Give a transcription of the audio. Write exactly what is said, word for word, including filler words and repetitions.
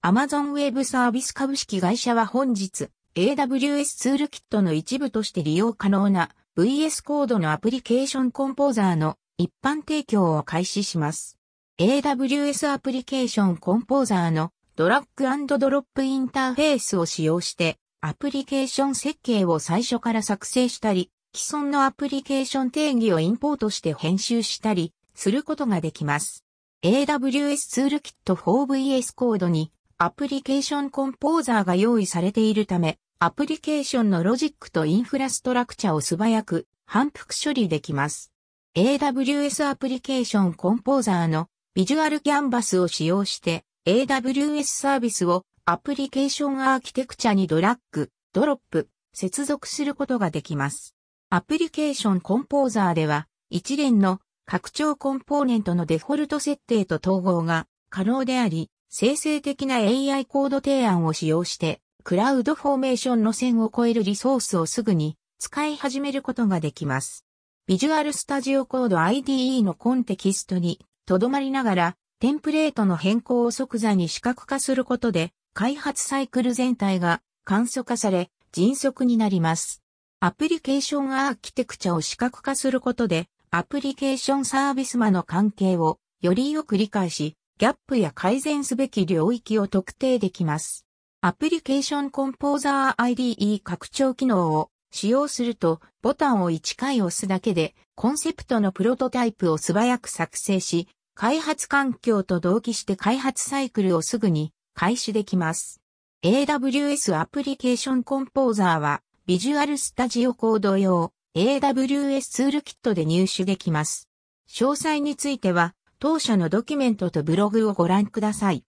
Amazon Web サービス株式会社は本日、エーダブリューエス ツールキットの一部として利用可能な ブイエス コードのアプリケーションコンポーザーの一般提供を開始します。エーダブリューエス アプリケーションコンポーザーのドラッグ&ドロップインターフェースを使用してアプリケーション設計を最初から作成したり、既存のアプリケーション定義をインポートして編集したりすることができます。エーダブリューエス ツールキット フォーブイエス コードにアプリケーションコンポーザーが用意されているため、アプリケーションのロジックとインフラストラクチャを素早く反復処理できます。エーダブリューエス アプリケーションコンポーザーのビジュアルキャンバスを使用して エーダブリューエス サービスをアプリケーションアーキテクチャにドラッグ、ドロップ、接続することができます。アプリケーションコンポーザーでは一連の拡張コンポーネントのデフォルト設定と統合が可能であり、生成的な エーアイ コード提案を使用して、クラウドフォーメーションの線を越えるリソースをすぐに使い始めることができます。ビジュアルスタジオコード アイディーイー のコンテキストに留まりながら、テンプレートの変更を即座に視覚化することで、開発サイクル全体が簡素化され、迅速になります。アプリケーションアーキテクチャを視覚化することで、アプリケーションサービス間の関係をよりよく理解し、ギャップや改善すべき領域を特定できます。アプリケーションコンポーザー アイディーイー 拡張機能を使用すると、ボタンをいっかい押すだけで、コンセプトのプロトタイプを素早く作成し、開発環境と同期して開発サイクルをすぐに開始できます。エーダブリューエス アプリケーションコンポーザーは、ビジュアルスタジオコード用 エーダブリューエス ツールキットで入手できます。詳細については、当社のドキュメントとブログをご覧ください。